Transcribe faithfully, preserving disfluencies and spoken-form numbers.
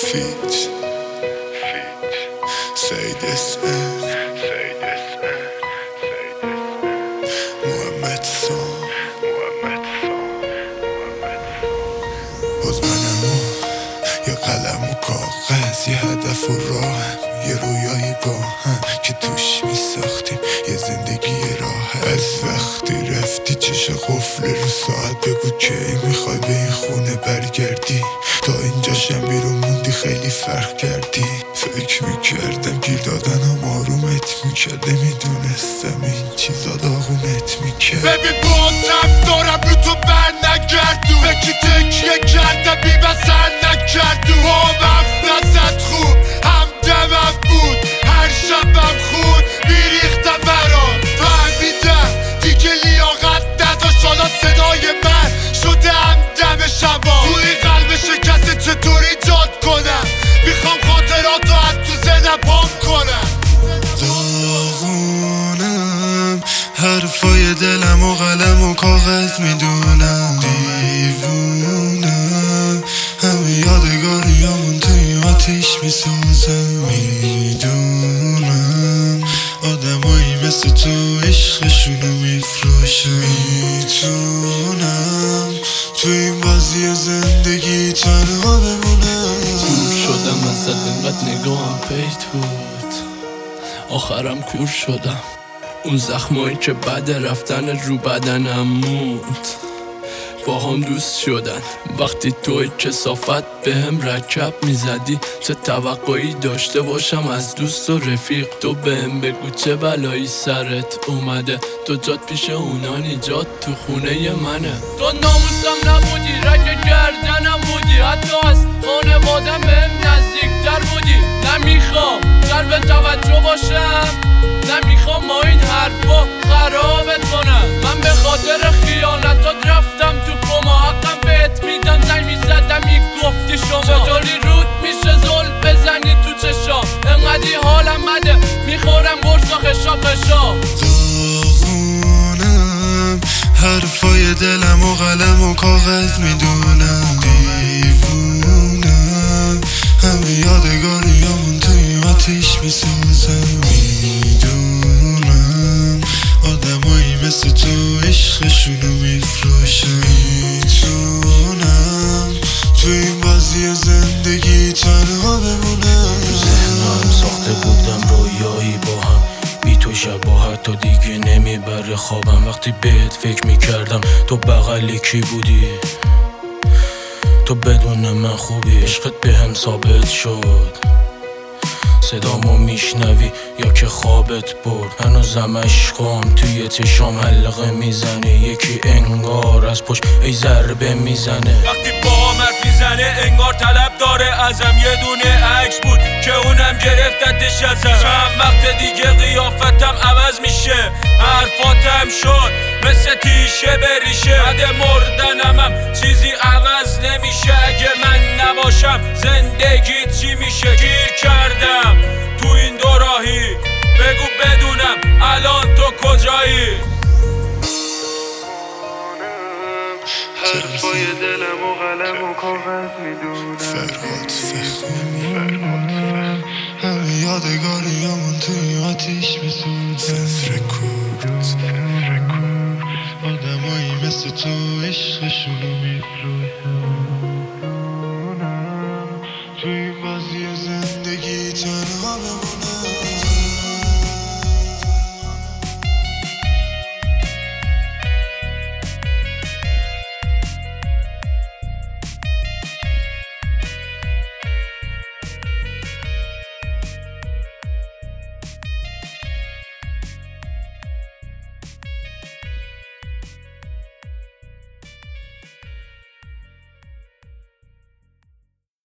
فیت سید اسم محمد سام باز منم یه قلم و کاغذ، یه هدف و راهم، یه رویایی با هم که توش میساختیم یه زندگی راه. از وقتی رفتی چش قفل رو ساعت، بگو کی میخوای به این خونه برگردی. تا اینجاشم بیرون موندی خیلی فرق کردی. فکر میکردم گیر دادنم آرومت میکرد، نمیدونستم این چیزا داغونت میکرد. ببین با رفتارم رو تو بر نگردو، فکری تکیه کردم بی بسر نکردو. خوابم نزد خوب همدمم بود، هر شبم خون میریختم برام. فهمیدم دیگه لیاقت نداشت، حالا صدای من شده همدم شبا. توی قلب شکست چطور ایجاد کنم، میخوام خاطراتو از تو ذهنم پاک کنم. داغونم حرفای دلم و قلم و کاغذ میدونم. دیوونم همه یادگاریامون توی آتیش میسوزم. میدونم آدمایی مثل تو عشقشونو میفروشم. میتونم توی این بازی زندگی تنها بمونم. کور شدم ازت اینقدر نگاهم پیت بود، آخرم کور شدم. اون زخمایی که بعد رفتن رو بدنم موند با هم دوست شدن. وقتی توی کثافت به هم رکب میزدی، چه توقعی داشته باشم از دوست و رفیق؟ تو به هم بگو چه بلایی سرت اومده، تو جات پیش اونا نیجات تو خونه منه. تو ناموسم نبودی، رگ گردنم بودی، حتی از خانوادم به هم نزدیکتر بودی. نمیخوام جلب توجه باشم، نمیخوام ما این حرفا خرابت کنم. من به خاطر خیانتات رفتم تو کما، حقم بهت میدم زنگ میزدم گفتی شما. چطوری رود میشه زل بزنی تو چشام، انقدی حالم بده میخورم برسا خشا خشا. داغونم حرفای دلم و قلم و کاغذ میدونم. دیوونم همه یادگاریامون توی آتیش میسوزم. میدونم آدمایی مثل تو عشقشونو میفروشم. میتونم توی این بازی زندگی تنها بمونم. ذهنم ساخته بودم رویایی با هم، بی تو شباهت تو دیگه نمیبره خوابم. وقتی بهت فکر میکردم تو بغل کی بودی، تو بدون من خوبی. عشقت به هم ثابت شد، صدامو میشنوی یا که خوابت برد. هنوزم عشقام توی چشام حلقه میزنه، یکی انگار از پشت ای ضربه میزنه. وقتی با هم حرف میزنه انگار طلب داره ازم، یه دونه عکس بود که اونم گرفتتش ازم. چند وقت دیگه قیافتم عوض میشه، حرفاتم شد مثل تیشه بریشه. بعد مردنمم چیزی عوض نمیشه، اگه من نباشم زندگی چی میشه؟ گیر کردم تو این دو راهی، بگو بدونم الان تو کجایی؟ حرفای دلم و قلم و کاغذ میدونم. فرهاد فخمی همه یادگاریامون توی آتیش میسوزم. رکورد آدمایی مثل تو عشقشونو میفروشم.